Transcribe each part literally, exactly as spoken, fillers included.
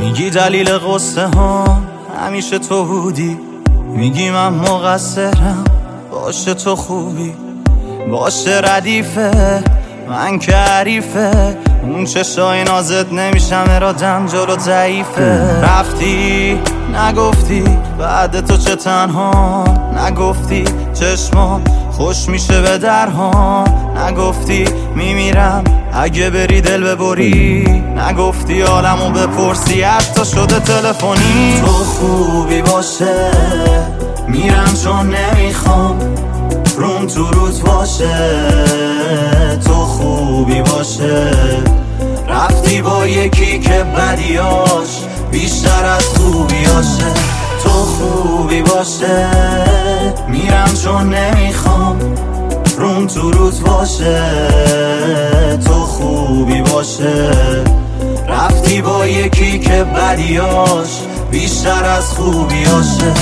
میگی دلیل قصه ها همیشه تو بودی، میگی من مقصرم باشه تو خوبی، باشه ردیفه من که حریفه، اون چشای نازت نمیشم ارادم جلو ضعیفه. رفتی نگفتی بعد تو چه تنها، نگفتی چشمام خوش میشه به درها، نگفتی میمیرم اگه بری دل ببری، نگفتی حالمو بپرسی حتی شده تلفنی. تو خوبی باشه میرم چون نمیخوام روم تو روت باشه، تو خوبی باشه رفتی با یکی که بدیاش بیشتر از خوبیاشه. تو خوبی باشه میرم چون نمیخوام روم تو روت باشه، تو خوبی باشه رفتی با یکی که بدیاش بیشتر از خوبیاشه.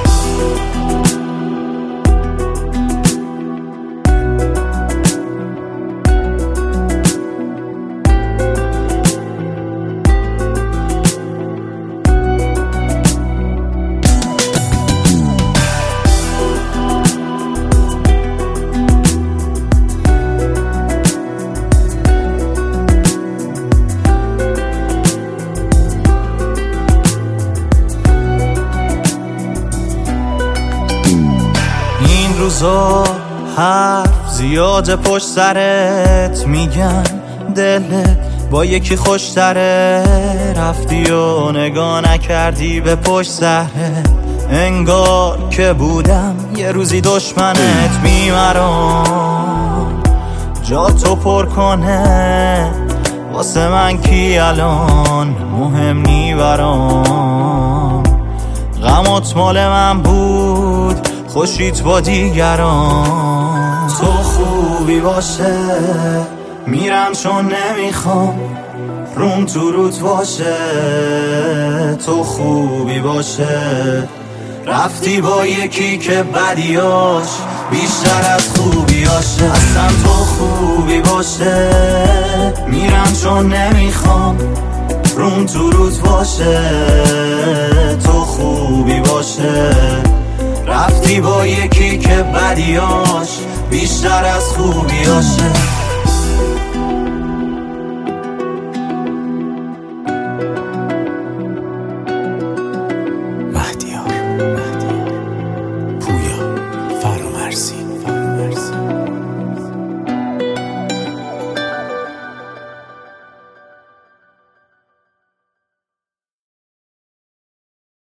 روزا حرف زیاده پشت سرت میگن دلت با یکی خوشتره، رفتی و نگاه نکردی به پشت سرت، انگار که بودم یه روزی دشمنت. میمرام جا تو پر کنه واسه من کی الان مهم نی برام، غمات مال من بود خوشیت با دیگران. تو خوبی باشه میرم چون نمیخوام روم تو روت باشه، تو خوبی باشه رفتی با یکی که بدیاش بیشتر از خوبیاشه. اصلا تو خوبی باشه میرم چون نمیخوام روم تو روت باشه، تو خوبی باشه رفتی با یکی که بدیاش بیشتر از خوبیاشه.